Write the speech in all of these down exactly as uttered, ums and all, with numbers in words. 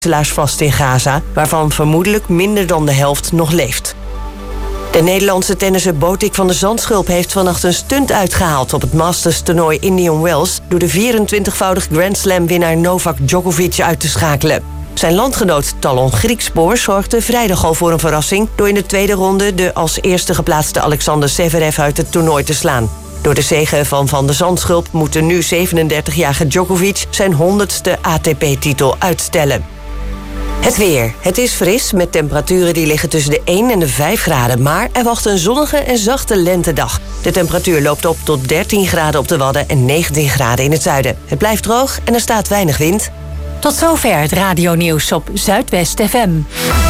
gijzelaars vast in Gaza, waarvan vermoedelijk minder dan de helft nog leeft. De Nederlandse tennisser Botik van de Zandschulp heeft vannacht een stunt uitgehaald op het Masters-toernooi Indian Wells door de vierentwintigvoudig Grand Slam-winnaar Novak Djokovic uit te schakelen. Zijn landgenoot Talon Griekspoor zorgde vrijdag al voor een verrassing door in de tweede ronde de als eerste geplaatste Alexander Zverev uit het toernooi te slaan. Door de zege van Van de Zandschulp moet de nu zevenendertigjarige Djokovic zijn honderdste A T P-titel uitstellen. Het weer. Het is fris met temperaturen die liggen tussen de één en de vijf graden. Maar er wacht een zonnige en zachte lentedag. De temperatuur loopt op tot dertien graden op de Wadden en negentien graden in het zuiden. Het blijft droog en er staat weinig wind. Tot zover het radionieuws op Zuidwest F M.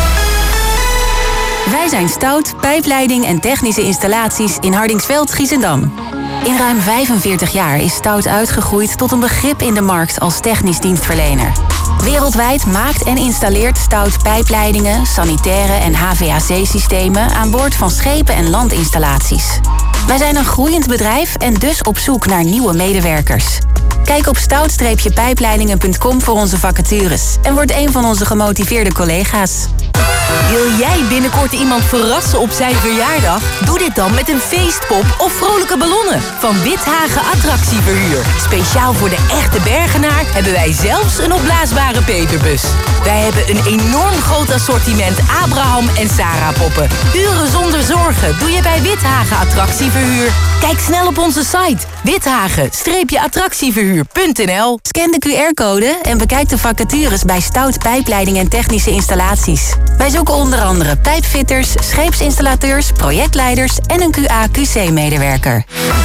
Wij zijn Stout, pijpleiding en technische installaties in Hardingsveld, Giessendam. In ruim vijfenveertig jaar is Stout uitgegroeid tot een begrip in de markt als technisch dienstverlener. Wereldwijd maakt en installeert Stout pijpleidingen, sanitaire en H V A C-systemen aan boord van schepen en landinstallaties. Wij zijn een groeiend bedrijf en dus op zoek naar nieuwe medewerkers. Kijk op stout pijpleidingen punt com voor onze vacatures en word een van onze gemotiveerde collega's. Wil jij binnenkort iemand verrassen op zijn verjaardag? Doe dit dan met een feestpop of vrolijke ballonnen van Withagen Attractieverhuur. Speciaal voor de echte Bergenaar hebben wij zelfs een opblaasbare Peterbus. Wij hebben een enorm groot assortiment Abraham en Sarah poppen. Huren zonder zorgen doe je bij Withagen Attractieverhuur. Kijk snel op onze site withagen attractieverhuur punt n l. Scan de Q R-code en bekijk de vacatures bij Stout Pijpleiding en Technische Installaties. Wij zoeken onder andere pijpfitters, scheepsinstallateurs, projectleiders en een Q A Q C-medewerker.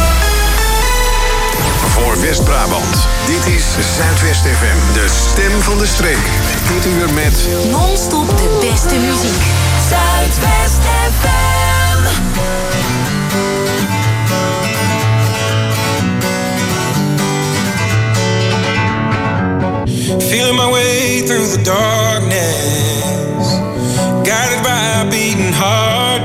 Voor West-Brabant, dit is Zuidwest F M, de stem van de streek. Dit uur met non-stop de beste muziek. Zuidwest F M. Feeling my way through the darkness, guided by a beating heart.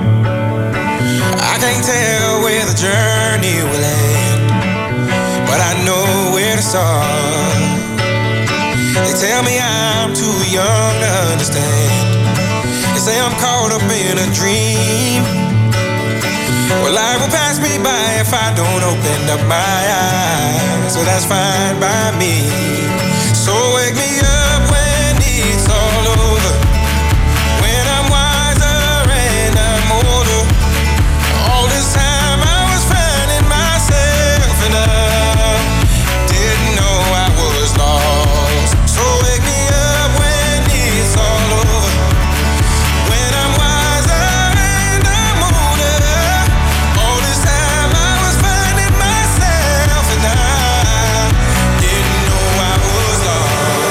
I can't tell where the journey will end, but I know where to start. They tell me I'm too young to understand. They say I'm caught up in a dream. Well, life will pass me by if I don't open up my eyes. So that's fine by me. So wake me up when it's all over, when I'm wiser and I'm older. All this time I was finding myself and I didn't know I was lost. So wake me up when it's all over, when I'm wiser and I'm older. All this time I was finding myself and I didn't know I was lost.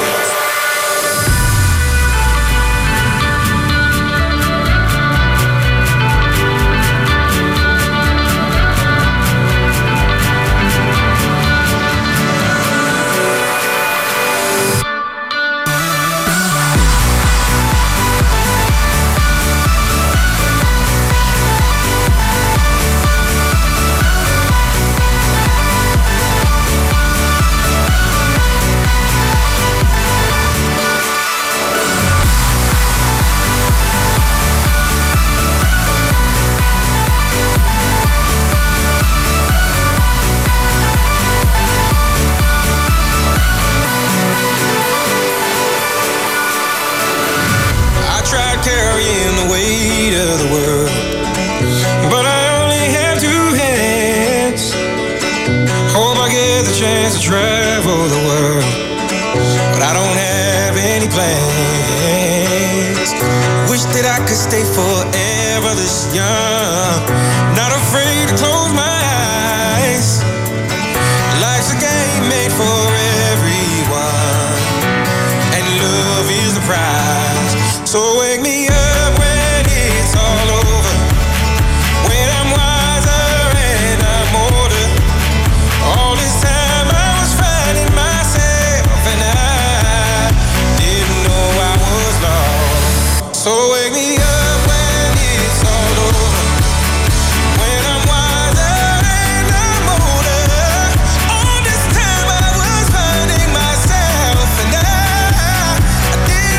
Carrying the weight of the world, but I only have two hands. Hope I get the chance to travel the world, but I don't have any plans. Wish that I could stay forever this young, not afraid to close my eyes. Life's a game made for everyone, and love is the prize. So wake me up when it's all over, when I'm wiser and I'm older. All this time I was finding myself and I didn't know I was lost. So wake me up when it's all over, when I'm wiser and I'm older. All this time I was finding myself and I, I didn't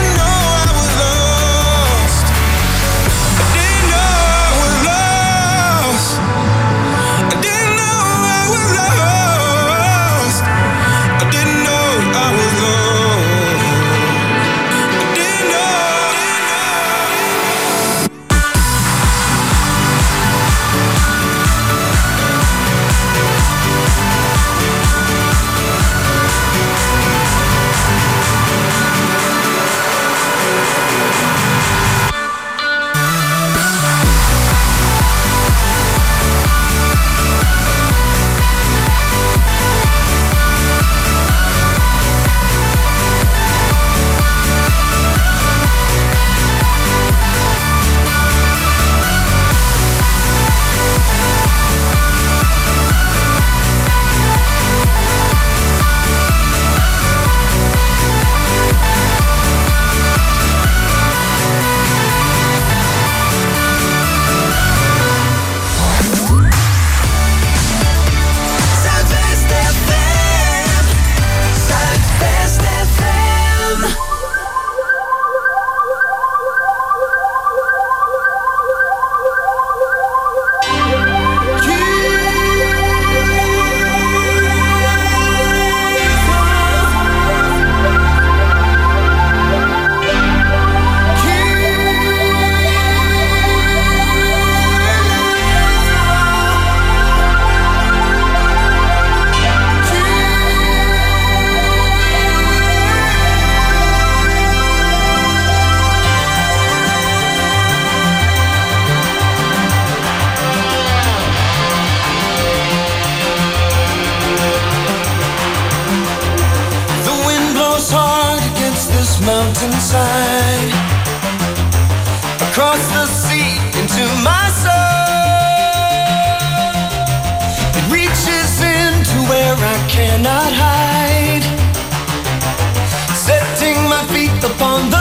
inside, across the sea into my soul. It reaches into where I cannot hide, setting my feet upon the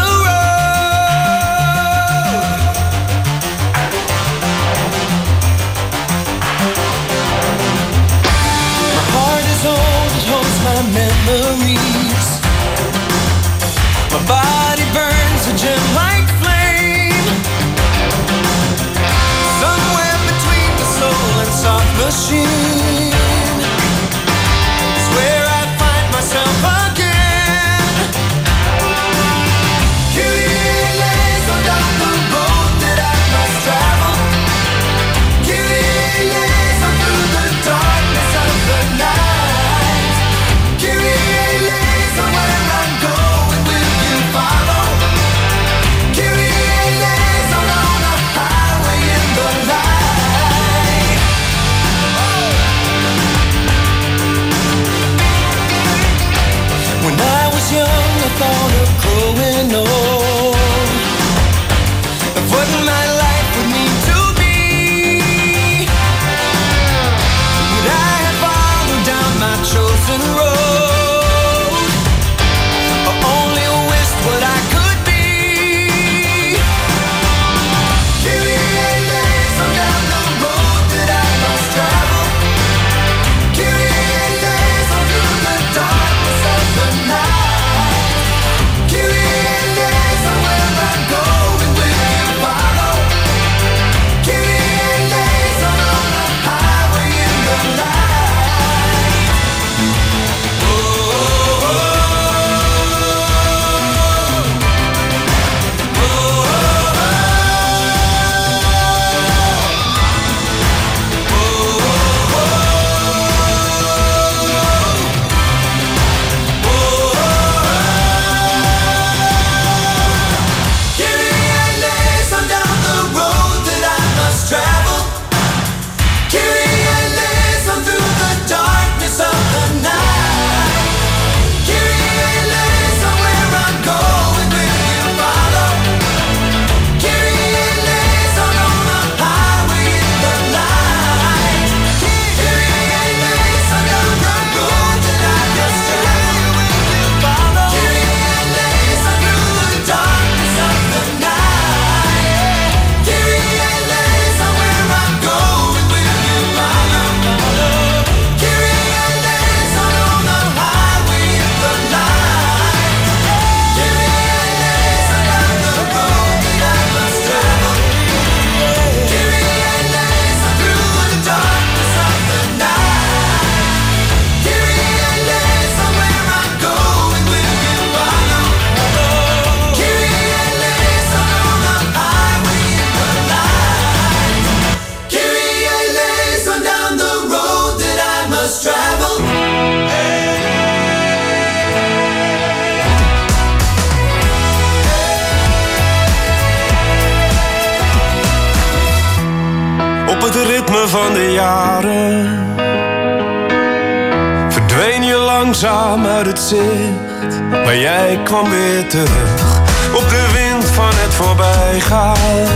road. My heart is old, it holds my memories. My body burns a gem like flame, somewhere between the soul and soft machine is where I find myself again. Kyrie eleison down the road that I must travel. Kyrie eleison through the darkness of the night. Kyrie eleison where I'm going, will you follow? Kyrie eleison on a highway in the light. When I was young, I thought of growing old, of what my life would need to be. But I have followed down my chosen road, I only wished what I could be. Kyrie eleison down the road that I must travel. Kyrie eleison through the darkness of the night. Kyrie eleison where I'm going, will you follow? Kyrie eleison on the highway in the light. Oh, oh, oh. Kyrie eleison down the road that I must travel. Kyrie eleison through the darkness of the night. Kyrie eleison where I'm going, will you follow? Kyrie eleison on the highway in the light. Kyrie eleison down the road that I must travel. Will you follow? Kyrie eleison through the darkness of the night. Kyrie eleison where I'm going, will you follow? Kyrie eleison on the highway in the light. Kyrie eleison down the road that I must travel. Kyrie eleison through the darkness of the night. Kyrie eleison where I'm going, will you follow? Kyrie eleison on the highway in the light. Kyrie eleison down the road that I must travel. Op het ritme van de jaren verdween je langzaam uit het zicht, maar jij kwam weer terug op de wind van het voorbijgaan.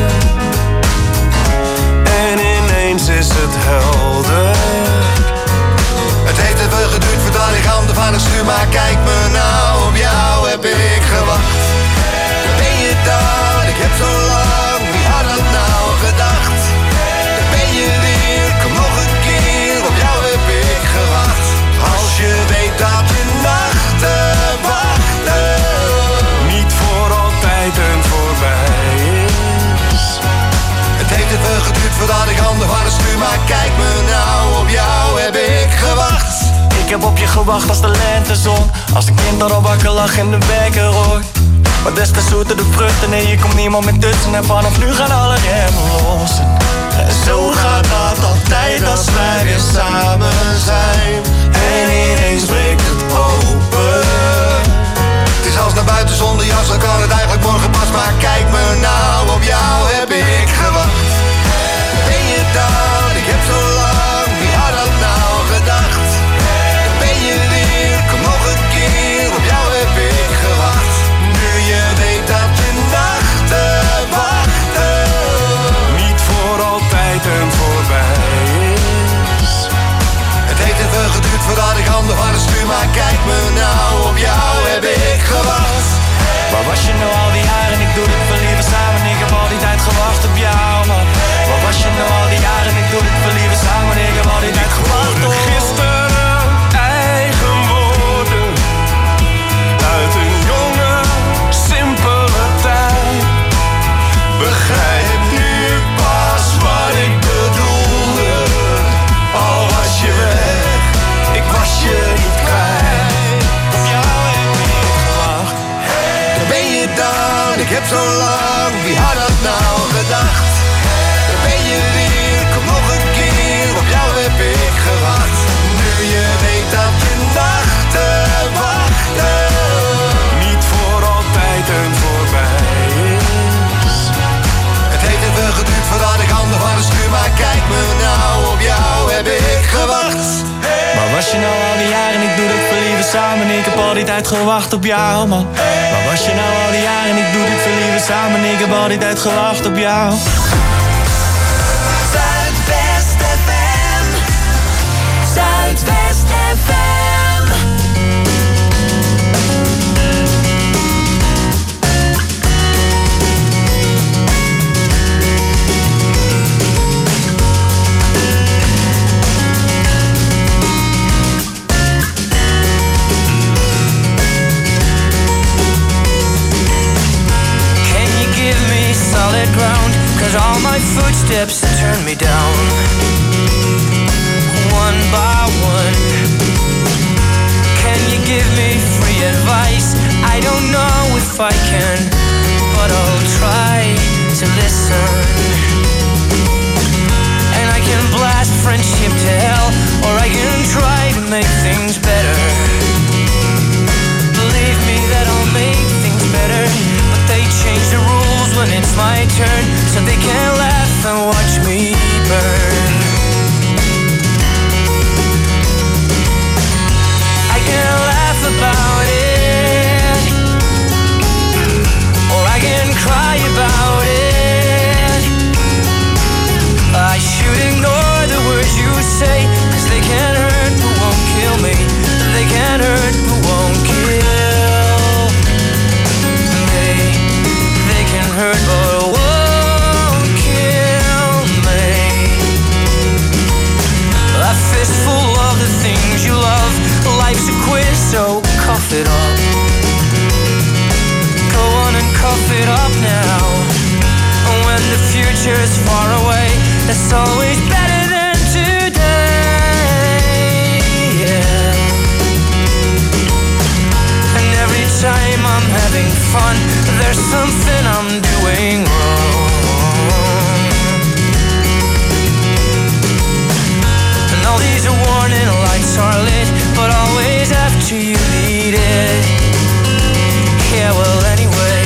En ineens is het helder. Het heeft even geduurd voordat ik handen van het stuur, maar kijk me nou, op jou heb ik gewacht. Ben je daar? Ik heb zo lang, wie had dat nou gedacht? Ben je weer, kom nog een keer, op jou heb ik gewacht. Als je weet dat je nachten wachten Niet voor altijd en voorbij is. Het heeft even geduurd voordat ik handen van het stuur, maar kijk me nou, op jou heb ik gewacht. Ik heb op je gewacht als de lentezon, als een kind dat al wakker lag in de wekker hoort. Maar des te zoeter de vruchten, nee, je komt niemand meer tussen. En vanaf nu gaan alle remmen los. En zo gaat dat altijd als wij weer samen zijn. En ineens breekt het open. Het is als naar buiten zonder jas, dan kan het eigenlijk morgen pas. Maar kijk me nou, op jou heb ik gewacht. Ben je daar? Ik heb zo lang, wie had dat nou gedacht? Ben je weer, kom nog een keer, op jou heb ik gewacht. Nu je weet Waar was je nou al die jaren? Ik doe dit voor liever samen. Ik heb al die tijd gewacht op jou, man. Waar was je nou al die jaren? Ik doe dit voor liever samen. Ik heb al die tijd gewacht op gisteren eigen woorden uit een jonge, simpele tijd. Begrijp nu pas wat ik bedoelde. Al was je weg, ik was je niet kwijt. Op jou heb ik gewacht. Daar ben je dan, ik heb zo lang, wie had dat nou gedacht? Daar ben je weer, kom nog een keer, op jou heb ik gewacht. Nu je weet dat je nachten wachten niet voor altijd en voorbij is. Het heeft even geduurd voordat ik handen van de stuur, maar kijk me nou, op jou heb ik gewacht. Waar was je nou al die jaren? Ik doe dit voor liever samen. Ik heb al die tijd gewacht op jou, man. Waar was je nou al die jaren? Ik doe dit voor liever samen. Ik heb al die tijd gewacht op jou. Zuidwest F M. Zuidwest F M. Solid ground, cause all my footsteps turn me down. One by one. Can you give me free advice? I don't know if I can, but I'll try to listen. And I can blast friendship to hell, or I can try to make things better. Believe me that I'll make things better, but they change the rules when it's my turn, so they can laugh and watch me burn. I can laugh about it, or I can cry about it. I should ignore the words you say, cause they can't hurt but won't kill me. They can't hurt but won't kill me. They can hurt but won't kill me. A fistful of the things you love. Life's a quiz, so cough it up. Go on and cough it up now. When the future's far away, it's always better than today. Yeah. And every time I'm having fun, there's something I'm doing wrong. And all these warning lights are lit, but always after you need it. Yeah, well anyway,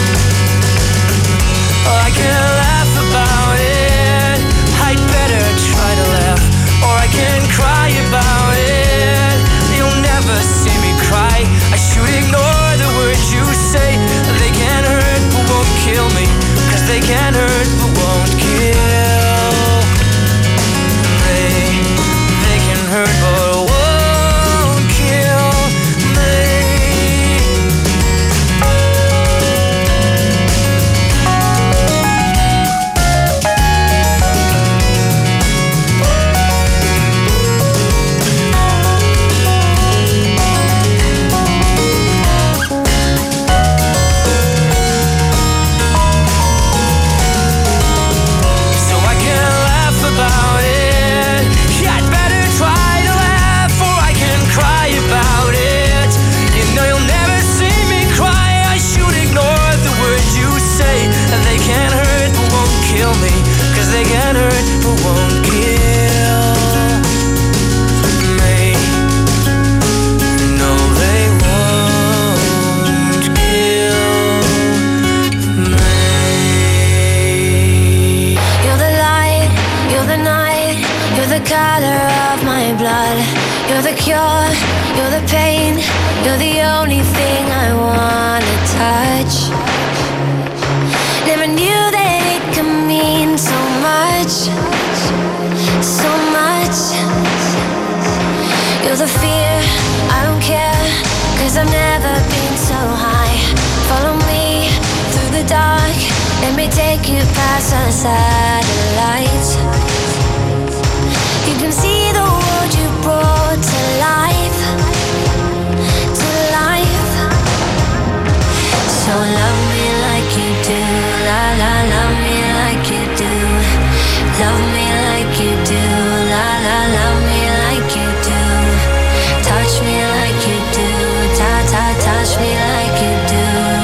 I can laugh about it. I'd better try to laugh, or I can cry about it. You'll never see me cry. I should ignore the words you say. They can't hurt but won't kill me, cause they can't hurt but won't kill me. They can hurt but won't kill me. I've never been so high. Follow me. Let me take you past the satellites. You can see the world you brought to life, to life. So love me like you do, la la, love me like you do. Love me like you do, la la, love me like you do. Touch me like you do, ta ta, touch me like you do.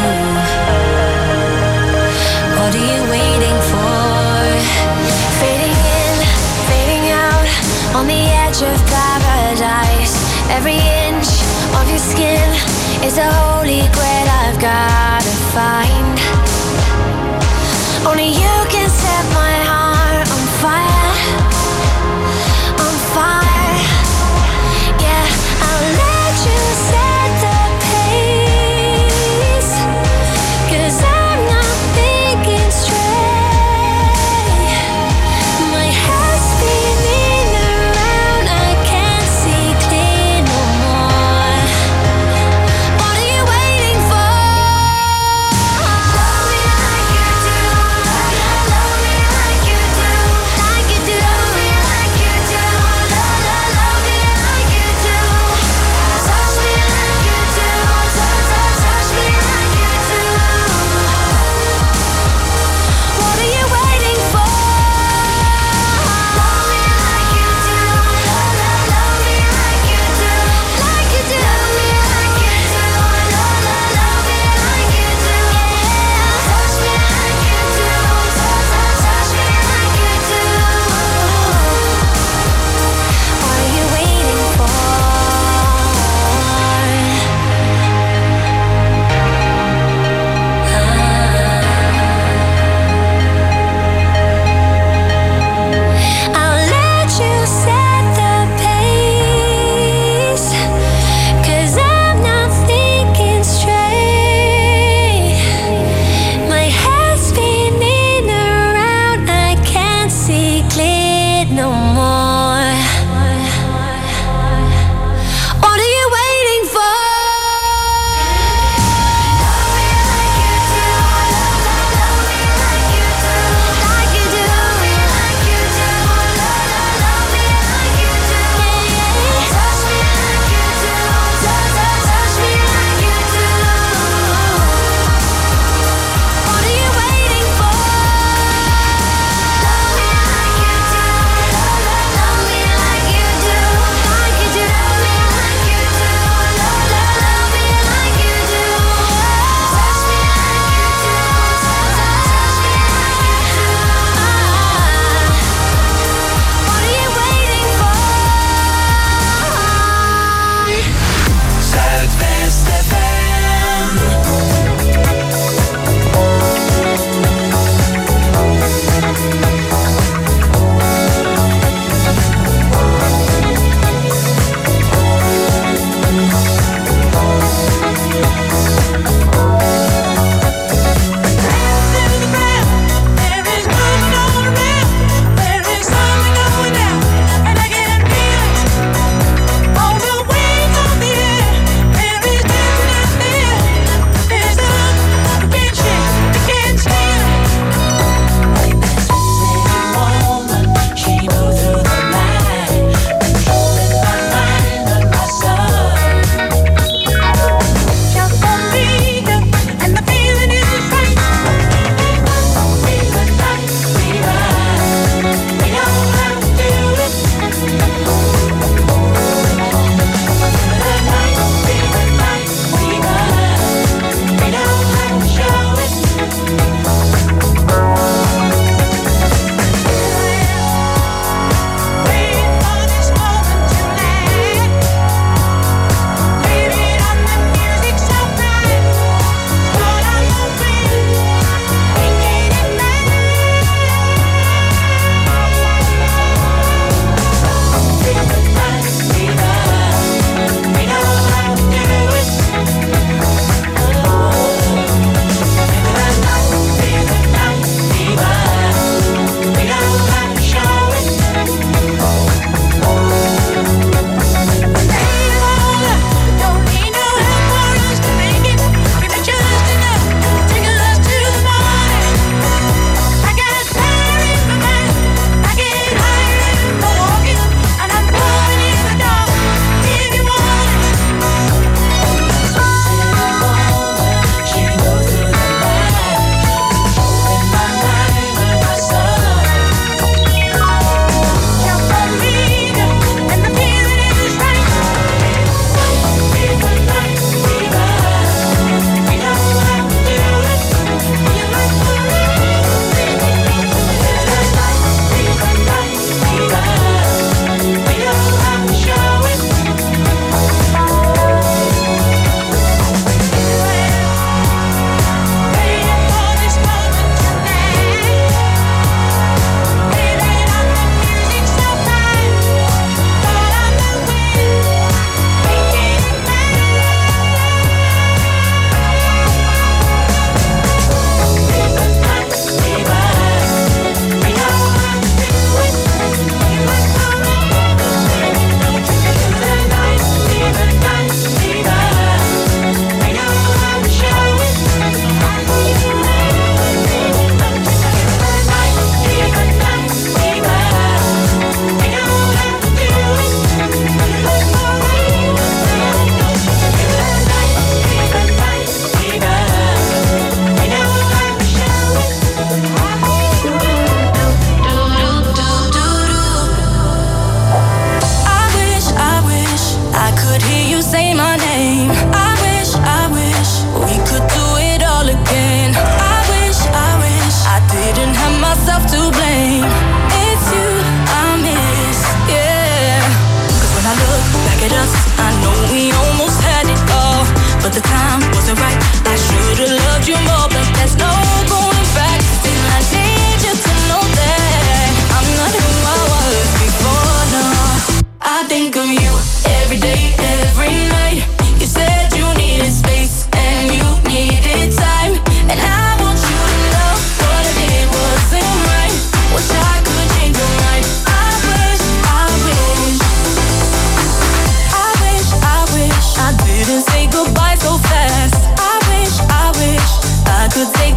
What are you waiting for? Fading in, fading out, on the edge of paradise. Every inch of your skin is a holy grail I've gotta find. Only you can set my heart on fire, on fire. Yeah, I'll let you set the pace, 'cause I'm not thinking straight. My head's spinning around, I can't see clear no more. What are you waiting for? Love me like you do, love me like you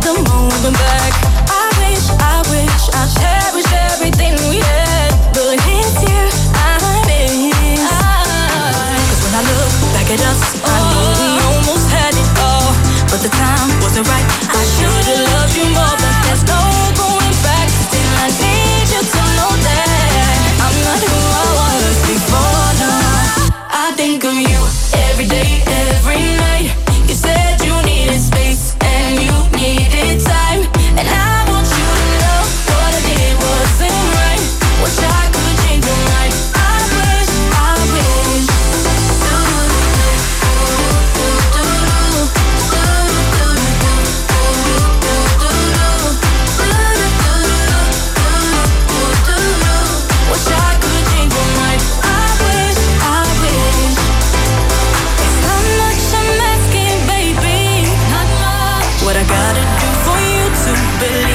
come moving back. I wish, I wish I cherished everything we had, but it's here I miss. Cause when I look back at us, I know we almost had it all, but the time wasn't right. I should've loved you more, but there's no going back. Still I need you to know that I'm not who I was before. No, I think of you every day, every night. You said you needed space and you needed time, and I want you to know what I did wasn't right. Wish I could change your mind. I wish, I wish. Wish I could change your mind. I wish, I wish. It's not much I'm asking, baby. Not much. What I gotta do for you to believe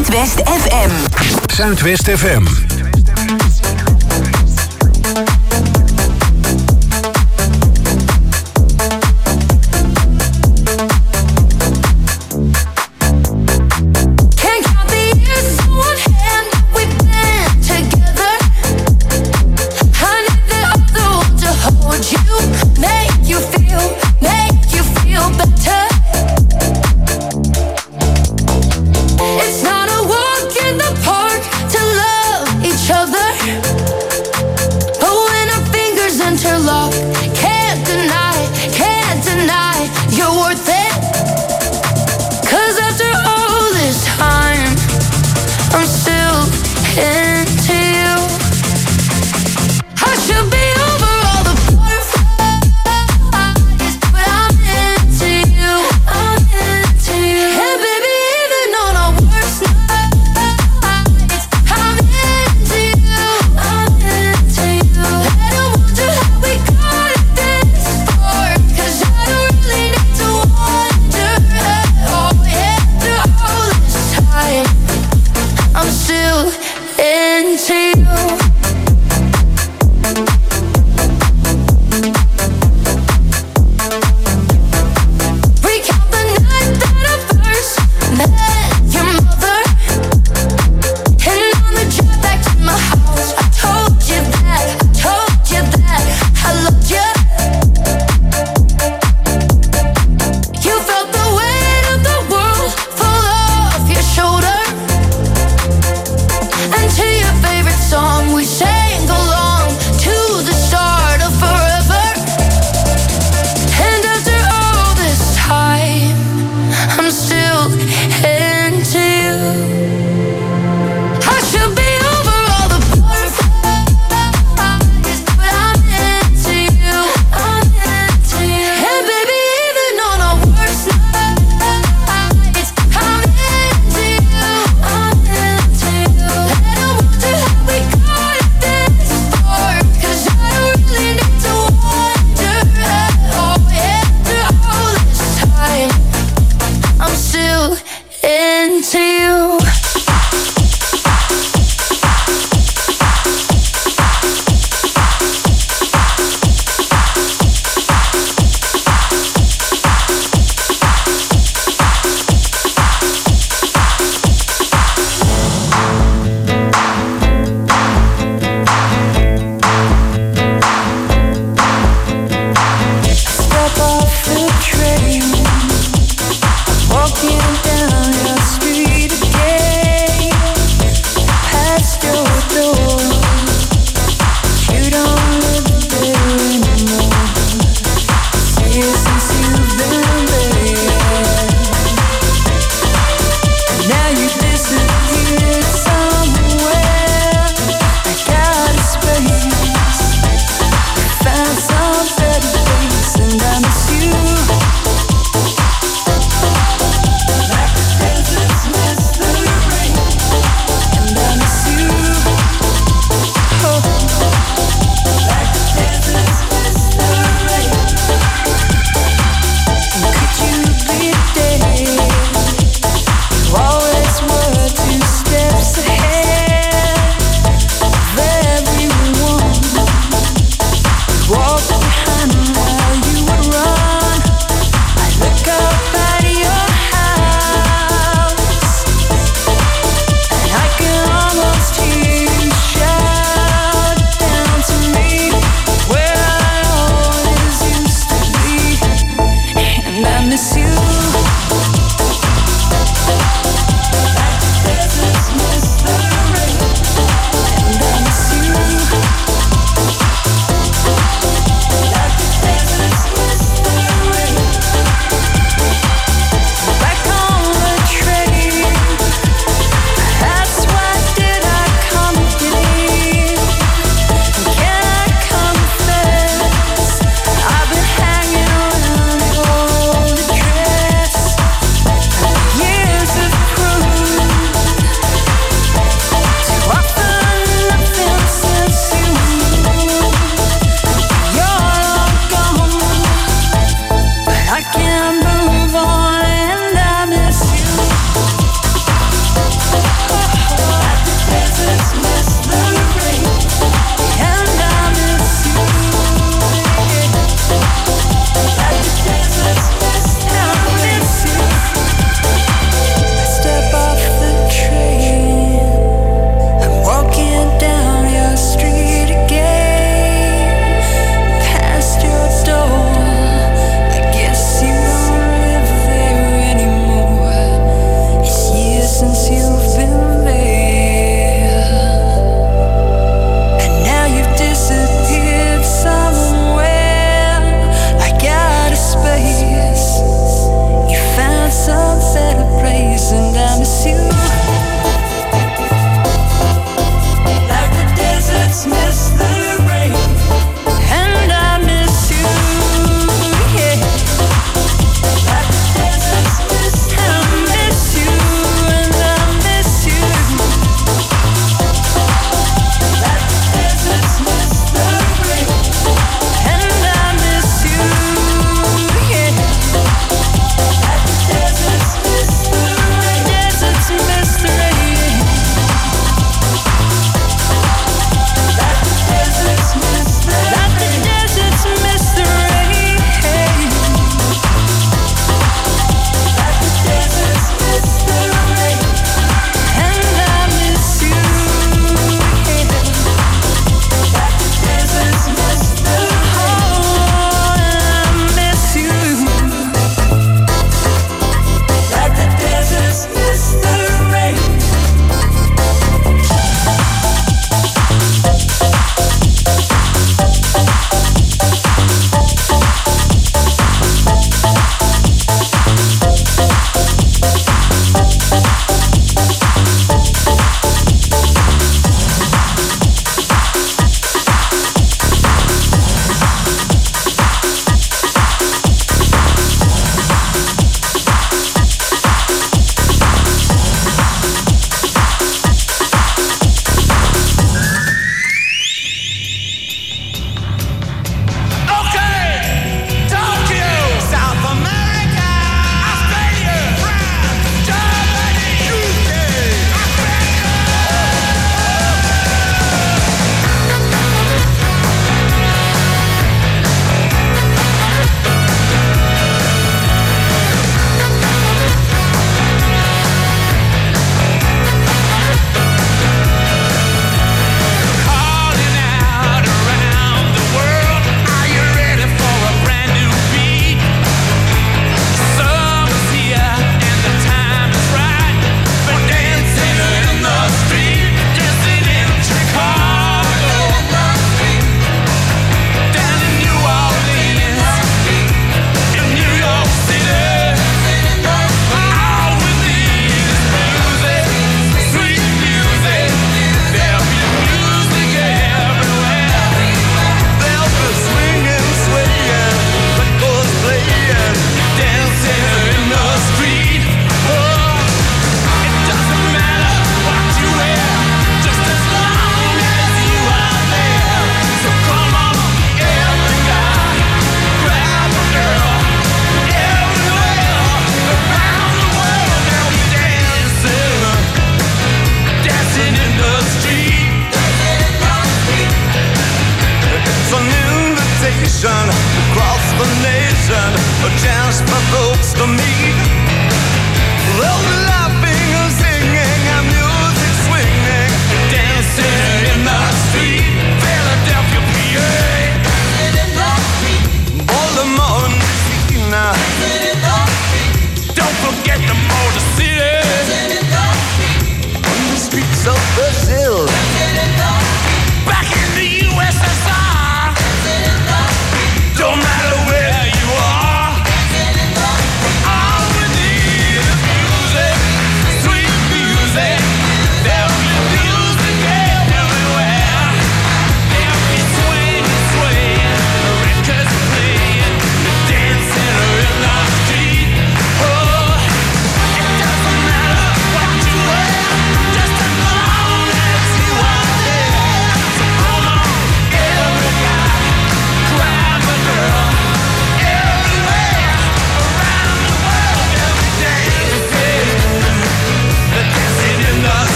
Zuidwest F M. Zuidwest F M. It's not a walk in the park to love each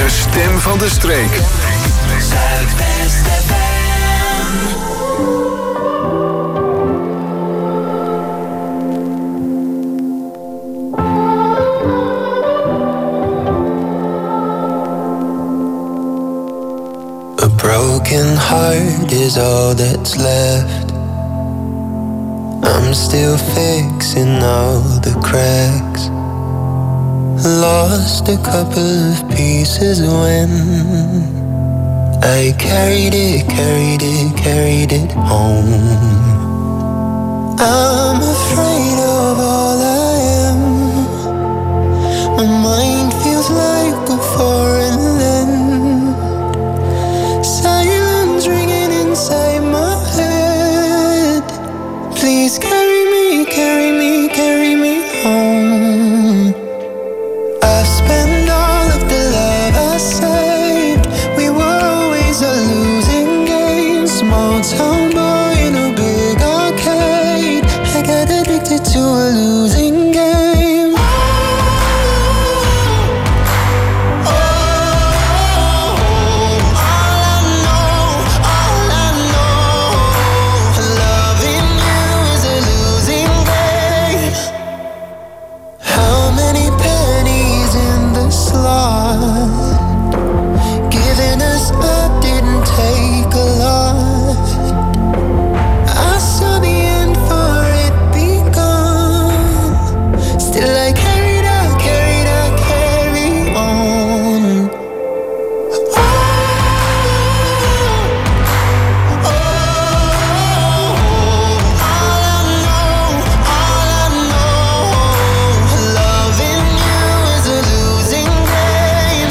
De stem van de streek. Zuidwest F M. A broken heart is all that's left. I'm still fixing all the cracks. Lost a couple of pieces when I carried it, carried it, carried it home. I'm afraid of all I am. My mind feels like a foreign land. Silence ringing inside my head. Please carry me, carry me, carry me home. I spent all of the love I saved. We were always a losing game. Small town boy in a big arcade. I got addicted to a losing game. Giving us up didn't take a lot. I saw the end for it begun. Still I carried out, carried out, carry on. Oh, oh, all I know, all I know, loving you is a losing game.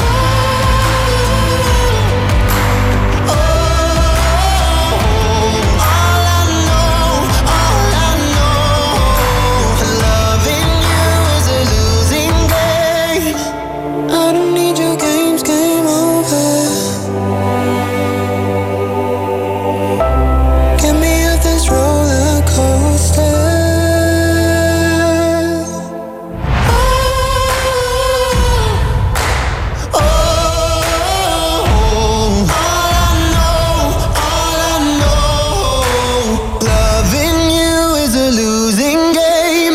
I don't need your games, game over. Get me off this roller coaster. Oh, oh, all I know, all I know, loving you is a losing game.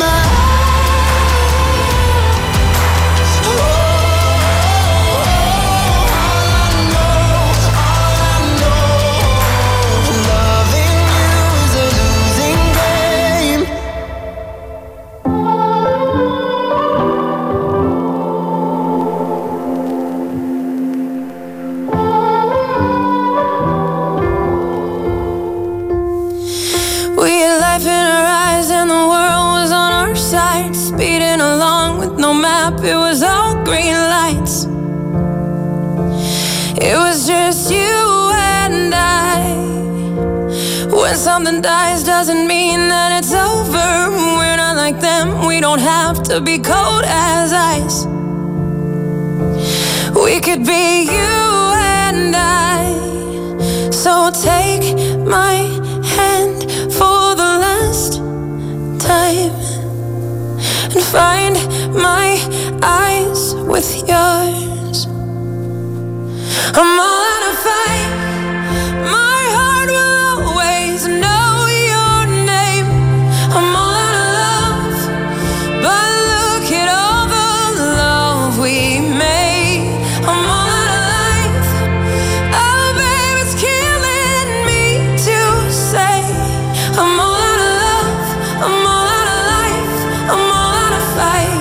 We had life in our eyes and the world was on our side. Speeding along with no map, it was all green lights. It was just you and I. When something dies doesn't mean that it's over. We're not like them, we don't have to be cold as ice. We could be you and I. So take my hand for the last time and find my eyes with yours. I'm all out of fight. My heart will always know your name. I'm all out of love, but look at all the love we made. I'm all out of life. Oh, babe, it's killing me to say. I'm all out of love. I'm all out of life. I'm all out of fight.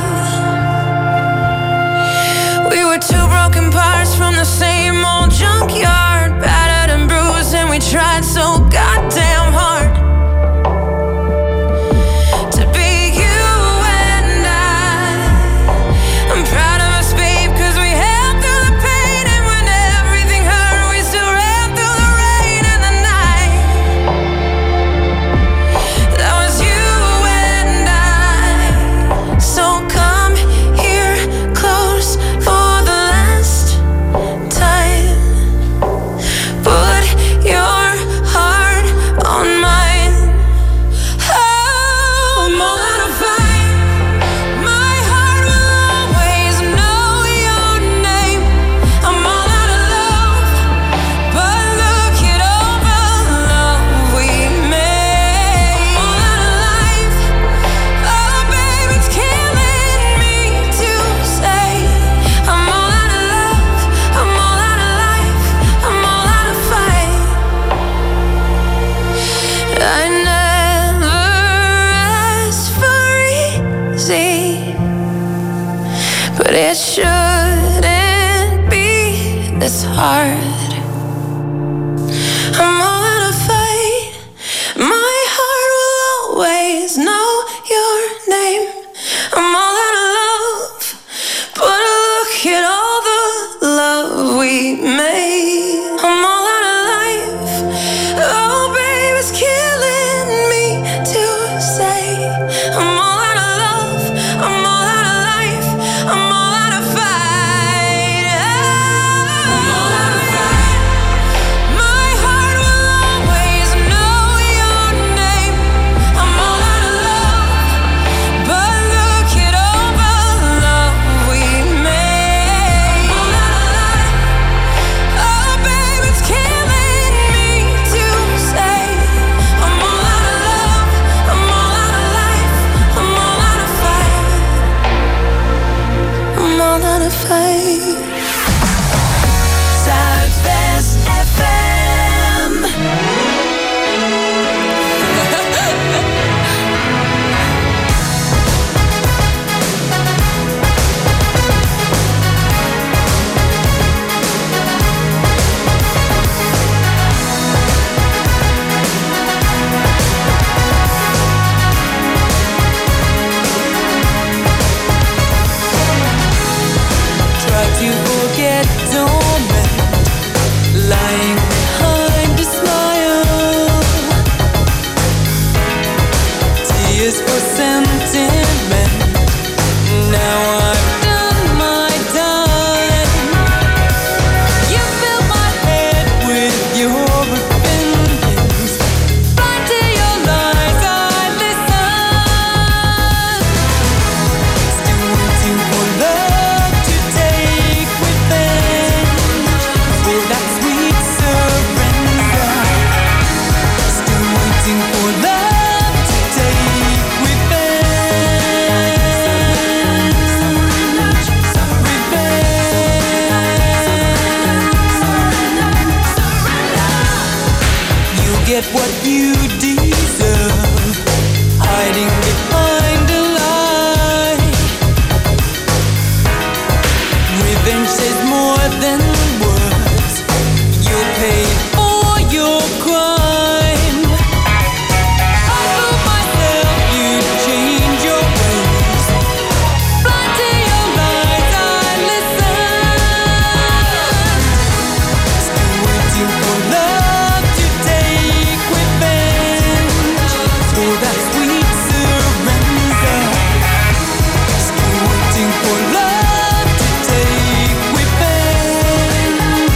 heart. I'm all out of fight. My heart will always know your name. I'm all out of love, but look at all the love we made. I'm all out of life. Oh, babe, it's killing me to say. I'm all out of love. I'm all out of life. I'm all out of fight. I'm all out of fight. My heart will always know your name. I'm all out of love, but look at all the love we made. I'm all out of life. Oh, babe, it's killing me to say. I'm all out of love. I'm all out of life. I'm all out of fight. I'm all out of fight. Zuidwest F M. Try to forget, don't mend. Lying behind a smile. Tears for sentiment. Now I've done my time. You fill my head with your opinions. Blind to your lies, I listen. Still waiting for love to take revenge for that sweet surrender. Still waiting for love to take revenge. Revenge. You get what you deserve, hiding behind a lie. Revenge says more than words. You'll pay for your crime. I fool myself, you change your ways. Blind to your lies, I listen. Still waiting for love to take revenge for that sweet surrender. Still waiting for love to take revenge.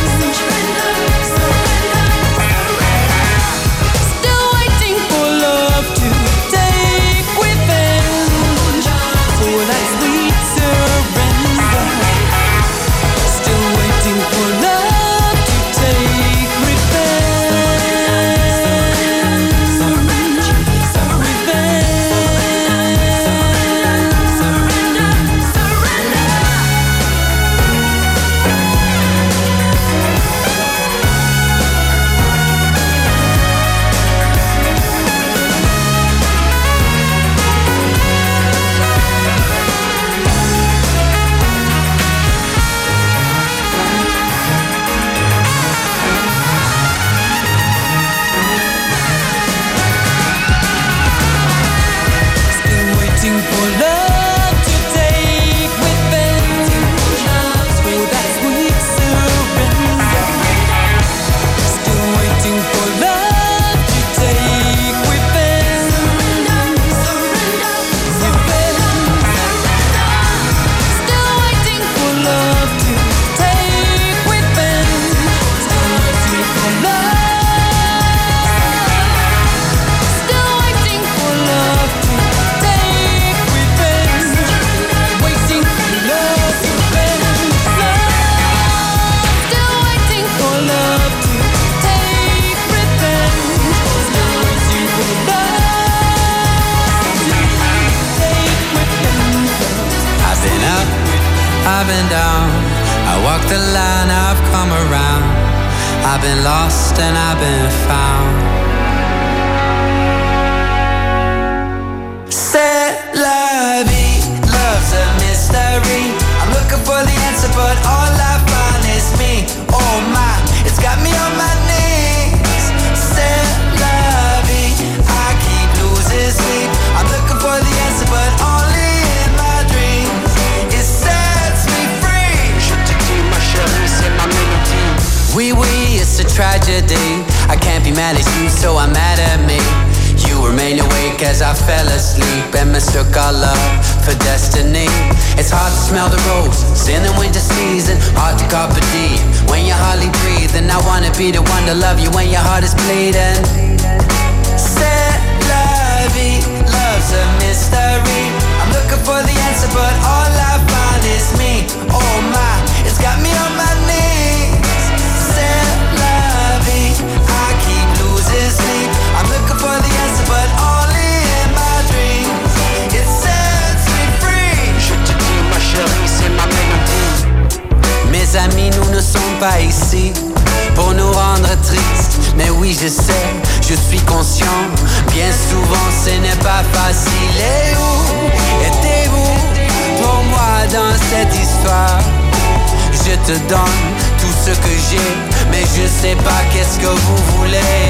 Still waiting for love to take revenge for that sweet surrender. Still waiting for love to take Still waiting for love to take revenge for that sweet surrender. Still waiting for love to take revenge. Still waiting for love to take revenge. Still waiting for love. Still waiting for love to take revenge. Waiting for love to revenge. Still waiting for love to take revenge. Still waiting for love to take revenge. I've been up, I've been down. I walked the line, I've come around. I've been lost and I've been found. C'est la vie, love's a mystery. I'm looking for the answer, but all I find is me. Oh, Oh my, it's got me on my knees. C'est la vie, I keep losing sleep. I'm looking for the answer, but only in my dreams. It sets me free. Je te dis, ma chérie, c'est ma mélodie. Oui, oui, it's a tragedy. I can't be mad at you, so I'm mad at me. You remain awake as I fell asleep and mistook our love for destiny. It's hard to smell the roses in the winter season, hard to carpe diem when you're hardly breathing. I wanna be the one to love you when your heart is bleeding. C'est la vie, love's a mystery. I'm looking for the answer, but all I find is me. Oh my, it's got me on my knees. C'est la vie, I keep losing sleep. I'm looking for the answer, but only in my dreams. It sets me free. Je te dis, ma chérie, c'est ma mélodie. Mes amis, nous ne sommes pas ici pour nous rendre tristes. Mais oui, je sais, je suis conscient. Bien souvent, ce n'est pas facile. Et où étiez-vous pour moi dans cette histoire? Je te donne tout ce que j'ai, mais je sais pas qu'est-ce que vous voulez.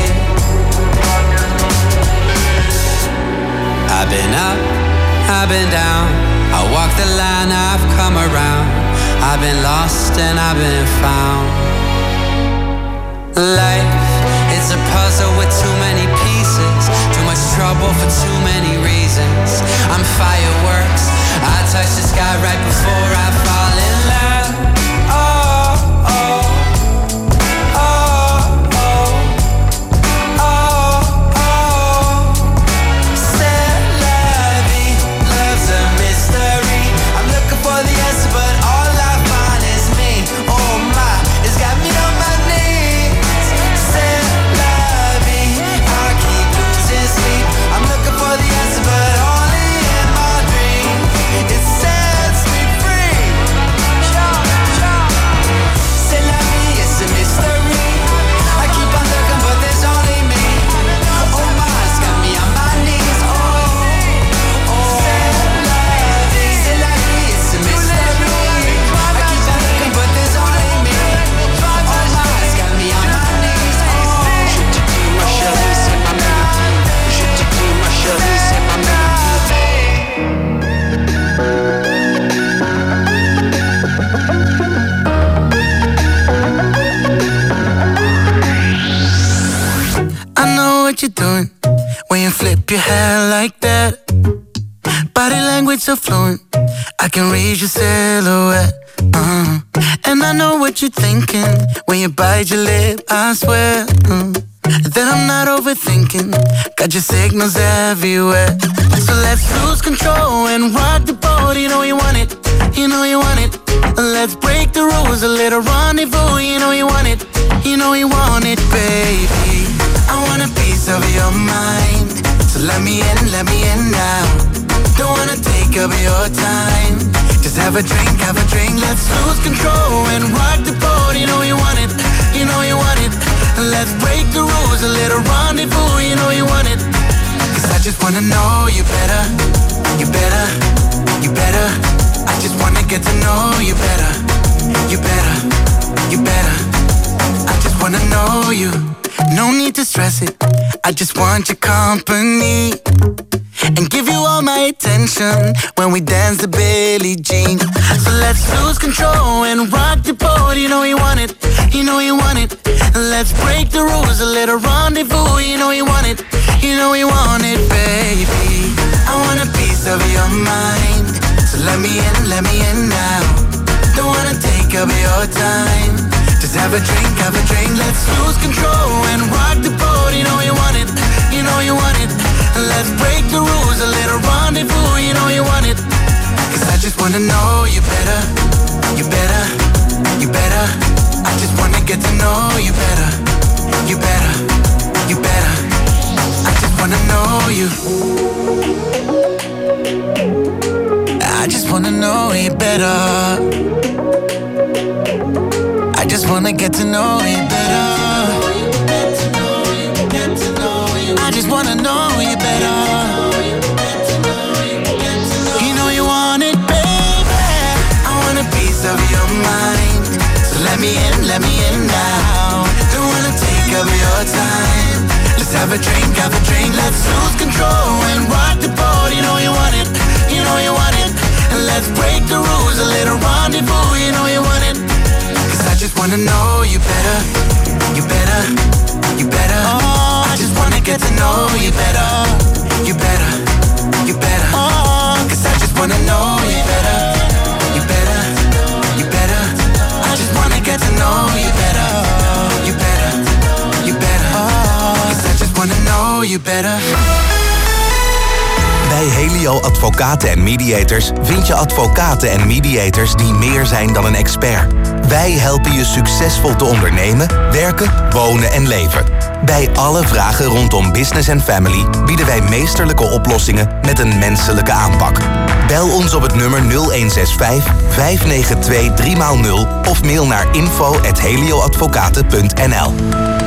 I've been up, I've been down, I walk the line, I've come around. I've been lost and I've been found. Life is a puzzle with too many pieces, too much trouble for too many reasons. I'm fireworks, I touch the sky right before I fall in love. Oh, oh, oh, oh, oh, oh. C'est la vie, love's a mystery. I'm looking for the answer, but all I find is me. Oh my, it's got me on my knees. C'est la vie, I keep losing sleep. I'm looking for the answer, but only in my dreams. It sets me free. C'est la vie, it's a mystery. I keep on looking, but there's only me. Oh my, it's got me on my knees. Oh, oh. C'est la vie, c'est la vie, it's a mystery. I keep on looking, but there's only me. Oh my, it's got me on my knees. Oh, je te dis, ma chérie, c'est ma mélodie. Je te dis, ma chérie, c'est ma mélodie. I know what you're doing when you flip your hair like that. Body language so fluent, I can read your silhouette. uh. And I know what you're thinking when you bite your lip, I swear uh. that I'm not overthinking, got your signals everywhere. So let's lose control and rock the boat. You know you want it, you know you want it. Let's break the rules, a little rendezvous. You know you want it, you know you want it, baby. I want a piece of your mind, so let me in, let me in now. Don't wanna take up your time, just have a drink, have a drink. Let's lose control and rock the boat. You know you want it, you know you want it. Let's break the rules, a little rendezvous. You know you want it, cause I just wanna know you better, you better, you better. I just wanna get to know you better, you better, you better. I just wanna know you, no need to stress it. I just want your company and give you all my attention when we dance to Billie Jean. So let's lose control and rock the boat. You know you want it, you know you want it. Let's break the rules, a little rendezvous. You know you want it, you know you want it, baby. I want a piece of your mind, so let me in, let me in now. Don't wanna take up your time, just have a drink, have a drink. Let's lose control and rock the boat. You know you want it, you know you want it. Let's break the rules, a little rendezvous. You know you want it, cause I just wanna know you better, you better, you better. I just wanna get to know you better, you better, you better. I just wanna know you, I just wanna know you better. I just wanna get to know you better. I just wanna know you better. You know you want it, baby. I want a piece of your mind, so let me me in, let me in now. Don't wanna take up your time. Let's have a drink, have a drink. Let's lose control and rock the boat. You know you want it, you know you want it. And let's break the rules, a little rendezvous. You know you want it. Cause I just wanna know you better, you better, you better. Oh, I just wanna get to know you better, you better, you better. Oh, cause I just wanna know you better, you better, you better. I just wanna get to know you better, you better, you better. Oh, cause I just wanna know you better. Bij Helio Advocaten en Mediators vind je advocaten en mediators die meer zijn dan een expert. Wij helpen je succesvol te ondernemen, werken, wonen en leven. Bij alle vragen rondom business en family bieden wij meesterlijke oplossingen met een menselijke aanpak. Bel ons op het nummer nul een zes vijf, vijf negen twee, drie nul of mail naar info at helioadvocaten punt n l.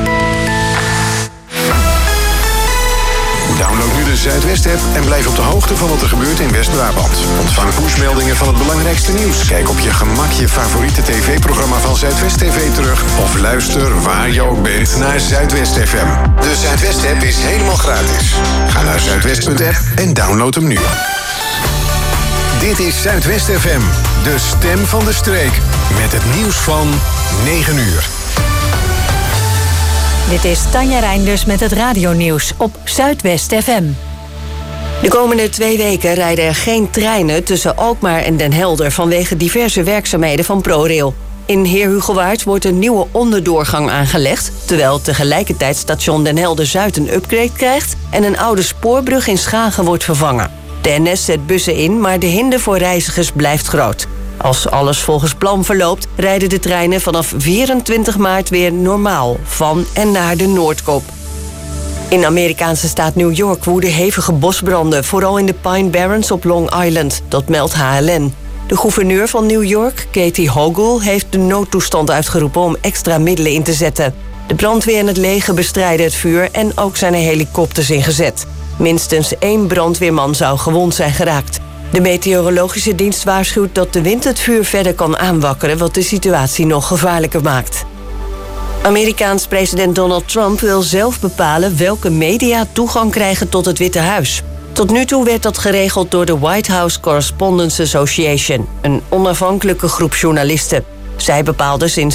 Download nu de Zuidwest-app en blijf op de hoogte van wat er gebeurt in West-Brabant. Ontvang pushmeldingen van het belangrijkste nieuws. Kijk op je gemak je favoriete tv-programma van Zuidwest T V terug. Of luister waar je ook bent naar Zuidwest F M. De Zuidwest-app is helemaal gratis. Ga naar zuidwest punt app en download hem nu. Dit is Zuidwest F M, de stem van de streek. Met het nieuws van negen uur. Dit is Tanja Reinders met het radionieuws op Zuidwest F M. De komende twee weken rijden er geen treinen tussen Alkmaar en Den Helder vanwege diverse werkzaamheden van ProRail. In Heer Hugowaard wordt een nieuwe onderdoorgang aangelegd, terwijl tegelijkertijd station Den Helder-Zuid een upgrade krijgt en een oude spoorbrug in Schagen wordt vervangen. De N S zet bussen in, maar de hinder voor reizigers blijft groot. Als alles volgens plan verloopt, rijden de treinen vanaf vierentwintig maart weer normaal van en naar de Noordkop. In de Amerikaanse staat New York woeden hevige bosbranden, vooral in de Pine Barrens op Long Island. Dat meldt H L N. De gouverneur van New York, Katie Hochul, heeft de noodtoestand uitgeroepen om extra middelen in te zetten. De brandweer en het leger bestrijden het vuur en ook zijn er helikopters ingezet. Minstens één brandweerman zou gewond zijn geraakt. De meteorologische dienst waarschuwt dat de wind het vuur verder kan aanwakkeren, wat de situatie nog gevaarlijker maakt. Amerikaans president Donald Trump wil zelf bepalen welke media toegang krijgen tot het Witte Huis. Tot nu toe werd dat geregeld door de White House Correspondents Association, een onafhankelijke groep journalisten. Zij bepaalde sinds